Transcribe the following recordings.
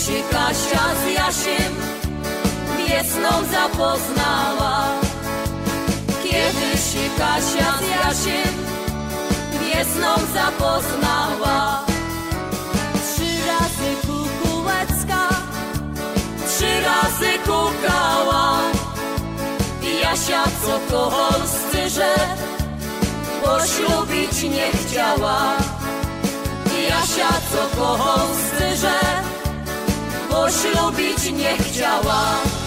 się Kasia z Jasiem wiosną zapoznała. Kiedy się Kasia z Jasiem wiosną zapoznała. 3 razy kukułecka, 3 razy kukała. Jasia, co kochał Styrze, poślubić nie chciała. Jasia, co kochał Styrze, poślubić nie chciała.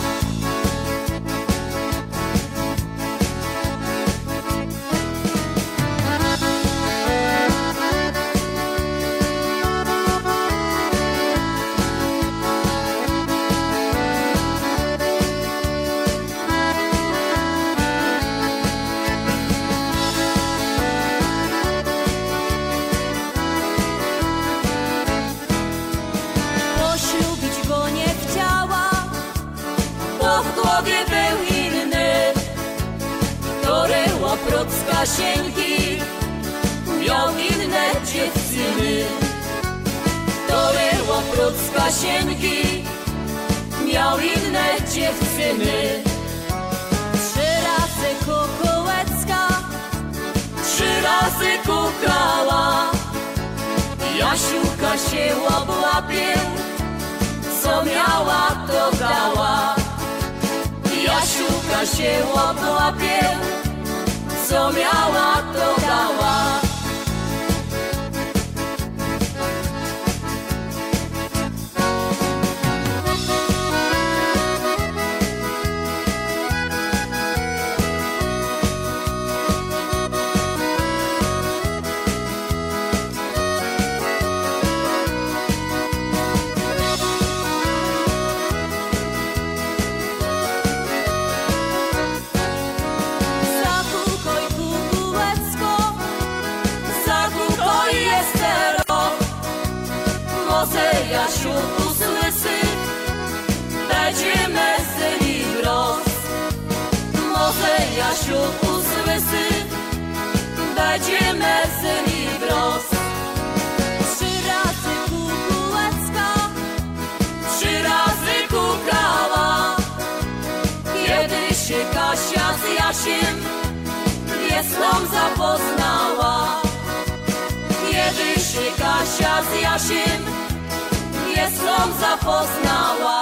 Oprócz Kasieńki miał inne dziewczyny. Który oprócz Kasieńki miał inne dziewczyny. 3 razy kukułecka, 3 razy kukała. Jasiuka się obłapie, co miała to dała. Jasiuka się obłapie, co miała to dała. Jasiu usłysy, będziemy zyli wroz. Może Jasiu usłysy, będziemy zyli wroz. 3 razy kukułecka, 3 razy kukała. Kiedy się Kasia z Jasiem wiosną zapoznała. Kiedy się Kasia z Jasiem wiosną zapoznała.